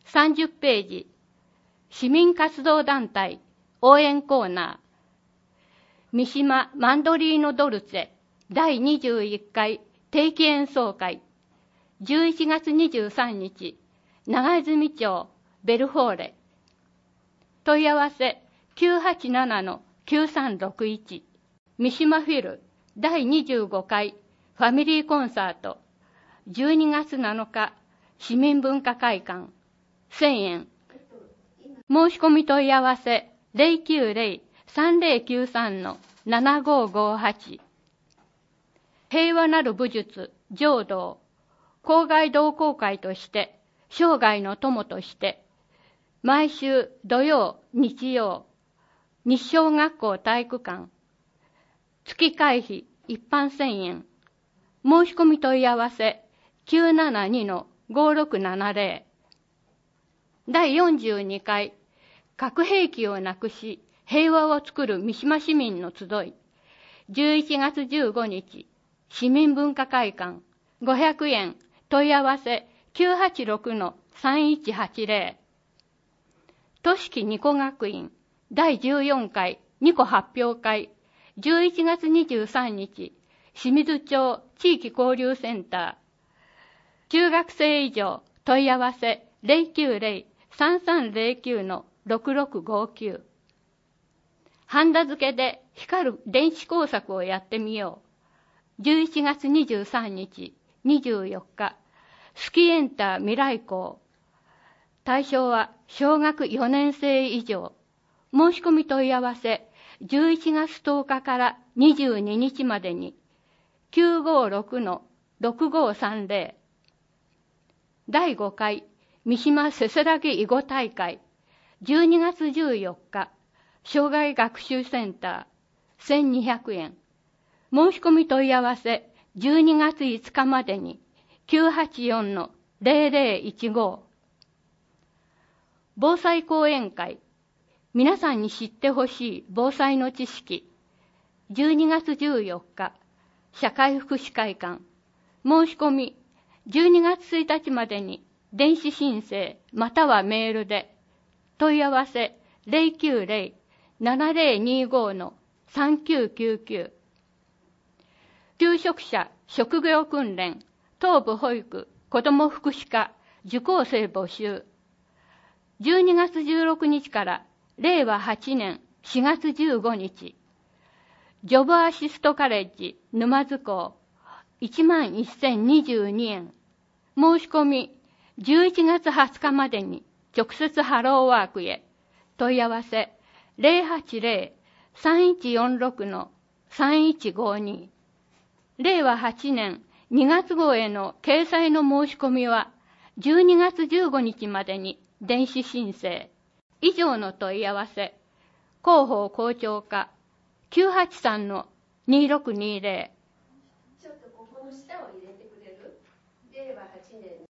30ページ、市民活動団体応援コーナー、三島マンドリーノドルツェ第21回定期演奏会、11月23日、長泉町ベルフォーレ。問い合わせ 987-9361。三島フィル第25回ファミリーコンサート、12月7日、市民文化会館、1000円。申し込み問い合わせ 090-3093-7558。平和なる武術、浄土、校外同好会として、生涯の友として、毎週土曜、日曜、日小学校体育館、月会費一般1000円。申し込み問い合わせ 972-5670。第42回核兵器をなくし平和を作る三島市民の集い、11月15日、市民文化会館、500円。問い合わせ 986-3180。都市ニコ学院第14回ニコ発表会、11月23日、清水町地域交流センター。中学生以上問い合わせ 090-3309-6659。ハンダ付けで光る電子工作をやってみよう。11月23日、24日、スキエンター未来校。対象は小学4年生以上。申し込み問い合わせ、11月10日から22日までに、956-6530。第5回、三島せせらぎ囲碁大会、12月14日、障害学習センター、1200円。申し込み問い合わせ、12月5日までに、984-0015。防災講演会、皆さんに知ってほしい防災の知識、12月14日、社会福祉会館。申し込み、12月1日までに電子申請またはメールで、問い合わせ 090-7025-3999。就職者職業訓練、東部保育、子ども福祉課、受講生募集。12月16日から令和8年4月15日、ジョブアシストカレッジ沼津校、11,022円。申し込み、11月20日までに直接ハローワークへ。問い合わせ、080-3146-3152。令和8年2月号への掲載の申し込みは、12月15日までに電子申請。以上の問い合わせ、広報校長課、983-2620。 ちょっとここの下を入れてくれる？令和8年。